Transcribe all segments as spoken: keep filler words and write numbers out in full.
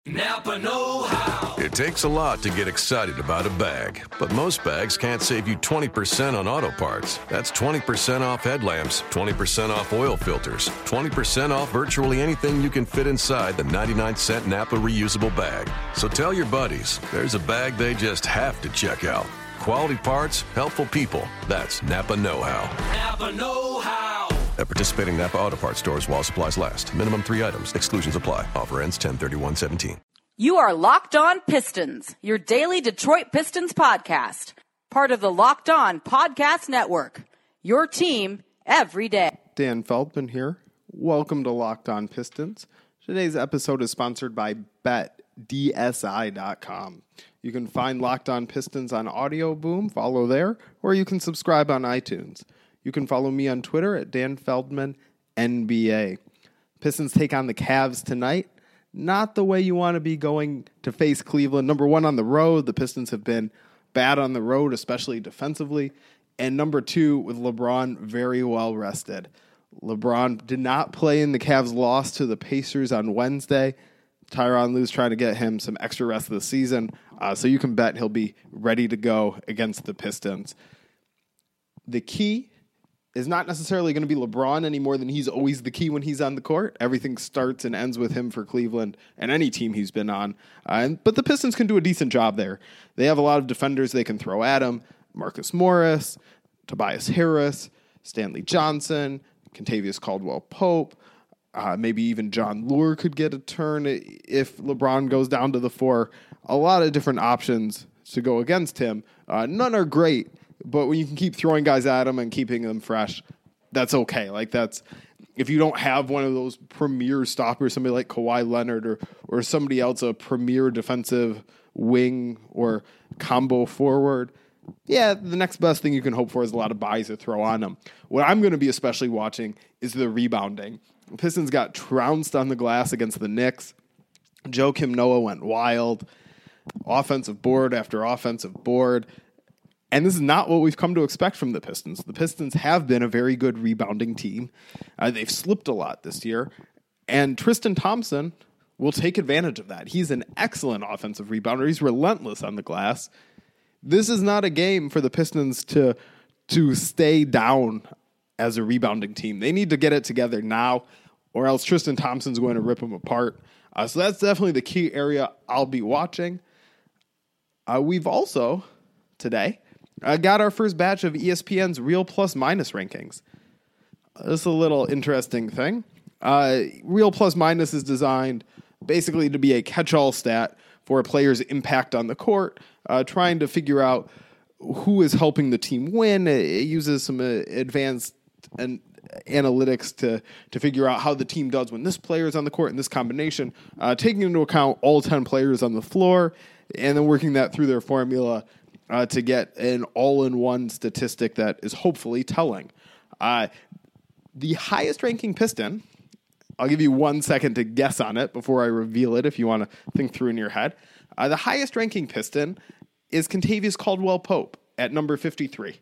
Napa know-how. It takes a lot to get excited about a bag, but most bags can't save you twenty percent on auto parts. That's twenty percent off headlamps, twenty percent off oil filters, twenty percent off virtually anything you can fit inside the ninety-nine cent Napa reusable bag. So tell your buddies, there's a bag they just have to check out. Quality parts, helpful people. That's Napa know-how. Napa know-how. At participating Napa Auto Parts stores while supplies last. Minimum three items. Exclusions apply. Offer ends ten thirty-one seventeen. You are Locked On Pistons, your daily Detroit Pistons podcast. Part of the Locked On Podcast Network. Your team every day. Dan Feldman here. Welcome to Locked On Pistons. Today's episode is sponsored by bet D S I dot com. You can find Locked On Pistons on Audio Boom, follow there, or you can subscribe on iTunes. You can follow me on Twitter at Dan Feldman N B A. Pistons take on the Cavs tonight. Not the way you want to be going to face Cleveland. Number one, on the road. The Pistons have been bad on the road, especially defensively. And number two, with LeBron very well rested. LeBron did not play in the Cavs' loss to the Pacers on Wednesday. Tyronn Lue's trying to get him some extra rest of the season. Uh, so you can bet he'll be ready to go against the Pistons. The key is not necessarily going to be LeBron any more than he's always the key when he's on the court. Everything starts and ends with him for Cleveland and any team he's been on. Uh, and, but the Pistons can do a decent job there. They have a lot of defenders they can throw at him. Marcus Morris, Tobias Harris, Stanley Johnson, Kentavious Caldwell-Pope. Uh, maybe even John Lure could get a turn if LeBron goes down to the four. A lot of different options to go against him. Uh, none are great. But when you can keep throwing guys at them and keeping them fresh, that's okay. Like that's if you don't have one of those premier stoppers, somebody like Kawhi Leonard or or somebody else, a premier defensive wing or combo forward, yeah, the next best thing you can hope for is a lot of buys to throw on them. What I'm going to be especially watching is the rebounding. The Pistons got trounced on the glass against the Knicks. Joakim Noah went wild. Offensive board after offensive board. And this is not what we've come to expect from the Pistons. The Pistons have been a very good rebounding team. Uh, they've slipped a lot this year. And Tristan Thompson will take advantage of that. He's an excellent offensive rebounder. He's relentless on the glass. This is not a game for the Pistons to, to stay down as a rebounding team. They need to get it together now, or else Tristan Thompson's going to rip them apart. Uh, so that's definitely the key area I'll be watching. Uh, we've also, today, I got our first batch of E S P N's Real Plus Minus rankings. This is a little interesting thing. Uh, Real Plus Minus is designed basically to be a catch-all stat for a player's impact on the court, uh, trying to figure out who is helping the team win. It uses some uh, advanced and analytics to, to figure out how the team does when this player is on the court in this combination, uh, taking into account all ten players on the floor, and then working that through their formula Uh, to get an all-in-one statistic that is hopefully telling. Uh, the highest-ranking Piston, I'll give you one second to guess on it before I reveal it if you want to think through in your head. Uh, the highest-ranking Piston is Kentavious Caldwell-Pope at number fifty-three.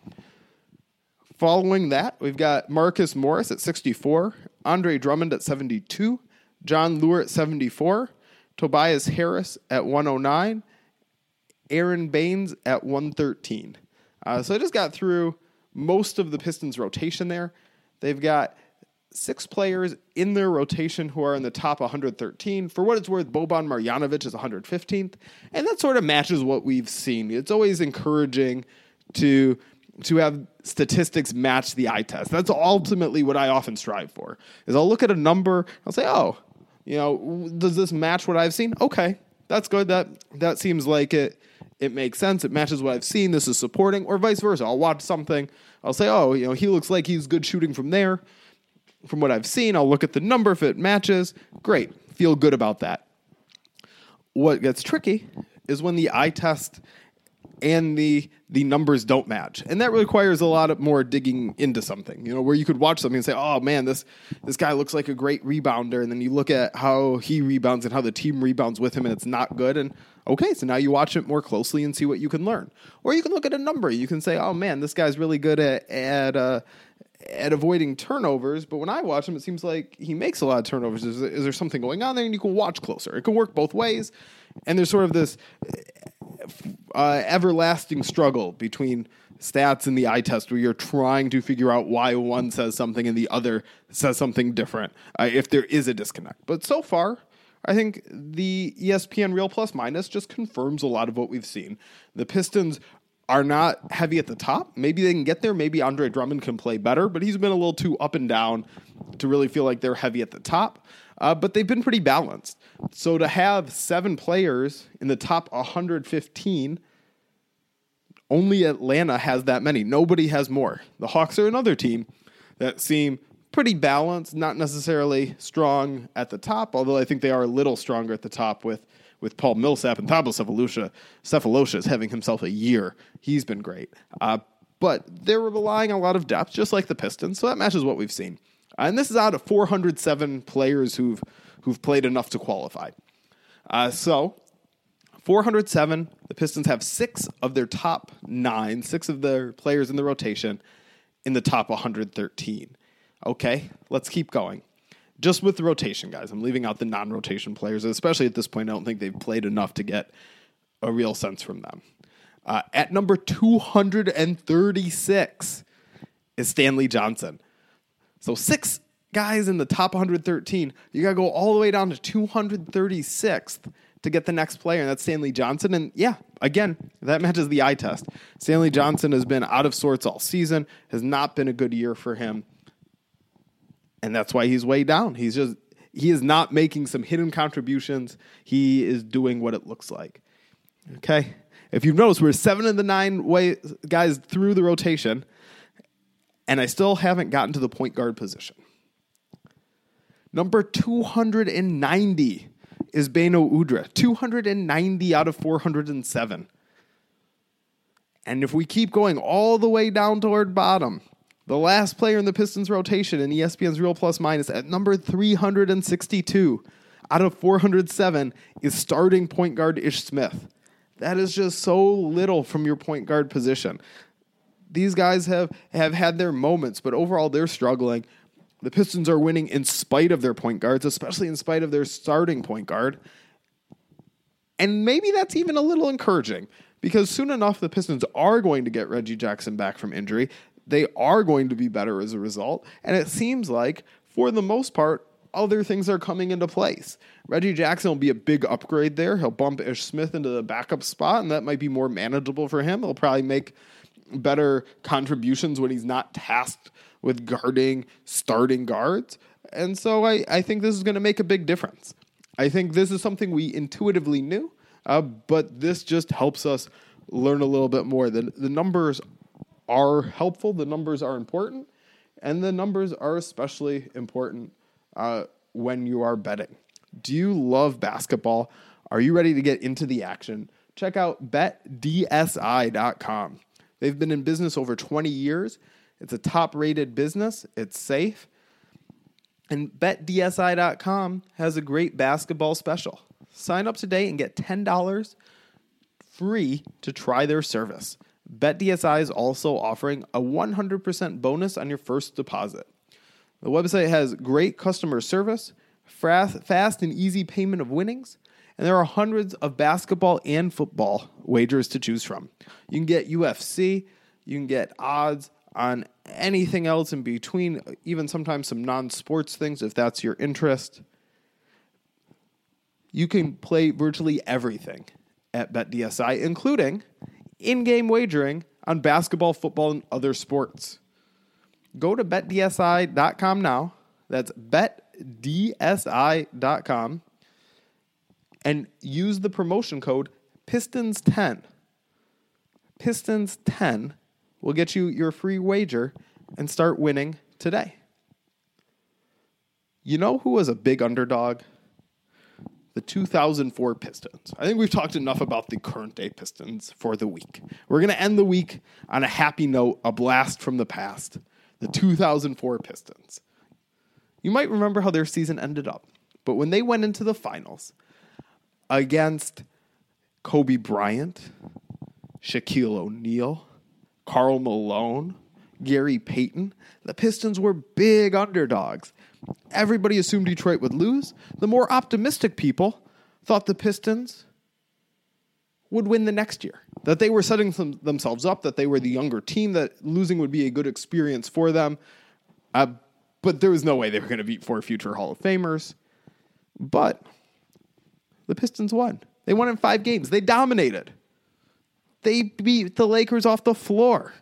Following that, we've got Marcus Morris at sixty-four, Andre Drummond at seventy-two, John Lure at seventy-four, Tobias Harris at one oh nine, Aaron Baines at one thirteen. Uh, so I just got through most of the Pistons rotation there. They've got six players in their rotation who are in the top one hundred thirteen. For what it's worth, Boban Marjanovic is one hundred fifteenth, and that sort of matches what we've seen. It's always encouraging to, to have statistics match the eye test. That's ultimately what I often strive for, is I'll look at a number, I'll say, oh, you know, does this match what I've seen? Okay, that's good. That, that seems like it. It makes sense. It matches what I've seen. This is supporting, or vice versa. I'll watch something. I'll say, oh, you know, he looks like he's good shooting from there. From what I've seen, I'll look at the number. If it matches, great. Feel good about that. What gets tricky is when the eye test and the the numbers don't match. And that requires a lot of more digging into something, you know, where you could watch something and say, oh man, this this guy looks like a great rebounder. And then you look at how he rebounds and how the team rebounds with him and it's not good. And okay, so now you watch it more closely and see what you can learn. Or you can look at a number. You can say, oh man, this guy's really good at, at uh, at avoiding turnovers, but when I watch him, it seems like he makes a lot of turnovers. Is, is there something going on there? And you can watch closer. It can work both ways. And there's sort of this uh, everlasting struggle between stats and the eye test where you're trying to figure out why one says something and the other says something different, uh, if there is a disconnect. But so far, I think the E S P N Real Plus Minus just confirms a lot of what we've seen. The Pistons are not heavy at the top. Maybe they can get there. Maybe Andre Drummond can play better, but he's been a little too up and down to really feel like they're heavy at the top. Uh, but they've been pretty balanced. So to have seven players in the top one hundred fifteen, only Atlanta has that many. Nobody has more. The Hawks are another team that seem pretty balanced, not necessarily strong at the top, although I think they are a little stronger at the top with, with Paul Millsap and Thabo Sefolosha. Sefolosha is having himself a year. He's been great. Uh, but they're relying on a lot of depth, just like the Pistons, so that matches what we've seen. Uh, and this is out of four hundred seven players who've who've played enough to qualify. Uh, so four hundred seven, the Pistons have six of their top nine, six of their players in the rotation in the top one hundred thirteen. Okay, let's keep going. Just with the rotation, guys. I'm leaving out the non-rotation players, especially at this point. I don't think they've played enough to get a real sense from them. Uh, at number two hundred thirty-six is Stanley Johnson. So six guys in the top one hundred thirteen. You got to go all the way down to two hundred thirty-sixth to get the next player, and that's Stanley Johnson. And yeah, again, that matches the eye test. Stanley Johnson has been out of sorts all season, has not been a good year for him. And that's why he's way down. He's just, he is not making some hidden contributions. He is doing what it looks like. Okay. If you've noticed, we're seven of the nine way guys through the rotation, and I still haven't gotten to the point guard position. Number two hundred ninety is Beno Udrih. two hundred ninety out of four hundred seven. And if we keep going all the way down toward bottom, the last player in the Pistons rotation in E S P N's Real Plus Minus at number three hundred sixty-two out of four hundred seven is starting point guard Ish Smith. That is just so little from your point guard position. These guys have, have had their moments, but overall they're struggling. The Pistons are winning in spite of their point guards, especially in spite of their starting point guard. And maybe that's even a little encouraging, because soon enough the Pistons are going to get Reggie Jackson back from injury. They are going to be better as a result. And it seems like, for the most part, other things are coming into place. Reggie Jackson will be a big upgrade there. He'll bump Ish Smith into the backup spot, and that might be more manageable for him. He'll probably make better contributions when he's not tasked with guarding starting guards. And so I, I think this is going to make a big difference. I think this is something we intuitively knew, uh, but this just helps us learn a little bit more. The, the numbers are helpful, the numbers are important, and the numbers are especially important uh, when you are betting. Do you love basketball? Are you ready to get into the action? Check out bet D S I dot com. They've been in business over twenty years. It's a top-rated business. It's safe. And bet D S I dot com has a great basketball special. Sign up today and get ten dollars free to try their service. BetDSI is also offering a one hundred percent bonus on your first deposit. The website has great customer service, fast and easy payment of winnings, and there are hundreds of basketball and football wagers to choose from. You can get U F C, you can get odds on anything else in between, even sometimes some non-sports things if that's your interest. You can play virtually everything at BetDSI, including in-game wagering on basketball, football, and other sports. Go to bet D S I dot com now. That's bet D S I dot com. And use the promotion code Pistons ten. Pistons ten will get you your free wager and start winning today. You know who was a big underdog? The two thousand four Pistons. I think we've talked enough about the current day Pistons for the week. We're going to end the week on a happy note, a blast from the past. The two thousand four Pistons. You might remember how their season ended up, but when they went into the finals against Kobe Bryant, Shaquille O'Neal, Karl Malone, Gary Payton, the Pistons were big underdogs. Everybody assumed Detroit would lose. The more optimistic people thought the Pistons would win the next year, that they were setting them, themselves up, that they were the younger team, that losing would be a good experience for them. Uh, but there was no way they were going to beat four future Hall of Famers. But the Pistons won. They won in five games. They dominated. They beat the Lakers off the floor.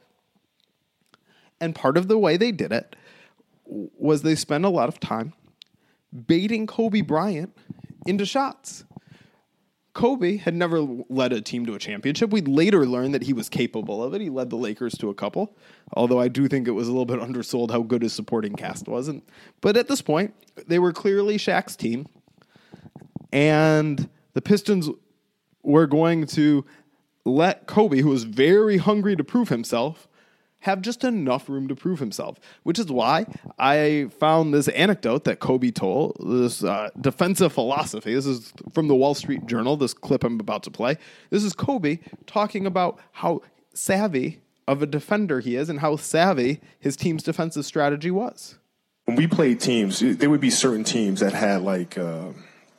And part of the way they did it was they spent a lot of time baiting Kobe Bryant into shots. Kobe had never led a team to a championship. We'd later learn that he was capable of it. He led the Lakers to a couple, although I do think it was a little bit undersold how good his supporting cast wasn't. But at this point, they were clearly Shaq's team, and the Pistons were going to let Kobe, who was very hungry to prove himself, have just enough room to prove himself, which is why I found this anecdote that Kobe told, this uh, defensive philosophy. This is from the Wall Street Journal, this clip I'm about to play. This is Kobe talking about how savvy of a defender he is and how savvy his team's defensive strategy was. When we played teams, there would be certain teams that had like uh,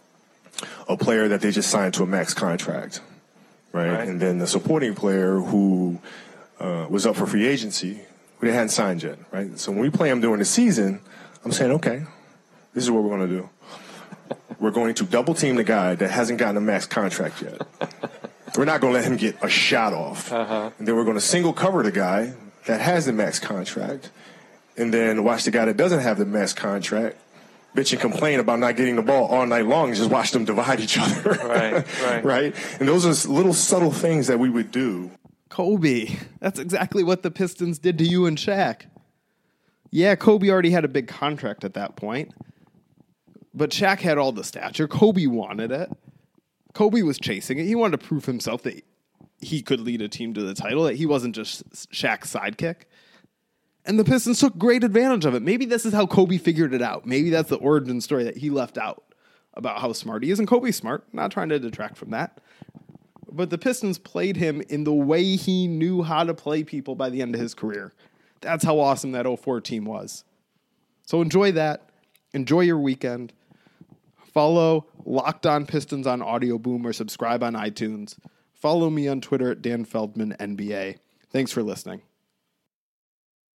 a player that they just signed to a max contract, right? right. And then the supporting player who Uh, was up for free agency, but they hadn't signed yet, right? So when we play them during the season, I'm saying, okay, this is what we're going to do. We're going to double team the guy that hasn't gotten a max contract yet. We're not going to let him get a shot off. Uh-huh. And then we're going to single cover the guy that has the max contract, and then watch the guy that doesn't have the max contract bitch and complain about not getting the ball all night long and just watch them divide each other. Right, right. Right? And those are little subtle things that we would do. Kobe. That's exactly what the Pistons did to you and Shaq. Yeah, Kobe already had a big contract at that point, but Shaq had all the stature. Kobe wanted it. Kobe was chasing it. He wanted to prove himself that he could lead a team to the title, that he wasn't just Shaq's sidekick. And the Pistons took great advantage of it. Maybe this is how Kobe figured it out. Maybe that's the origin story that he left out about how smart he is. And Kobe's smart, not trying to detract from that. But the Pistons played him in the way he knew how to play people by the end of his career. That's how awesome that oh four team was. So enjoy that. Enjoy your weekend. Follow Locked On Pistons on Audio Boom or subscribe on iTunes. Follow me on Twitter at Dan Feldman N B A. Thanks for listening.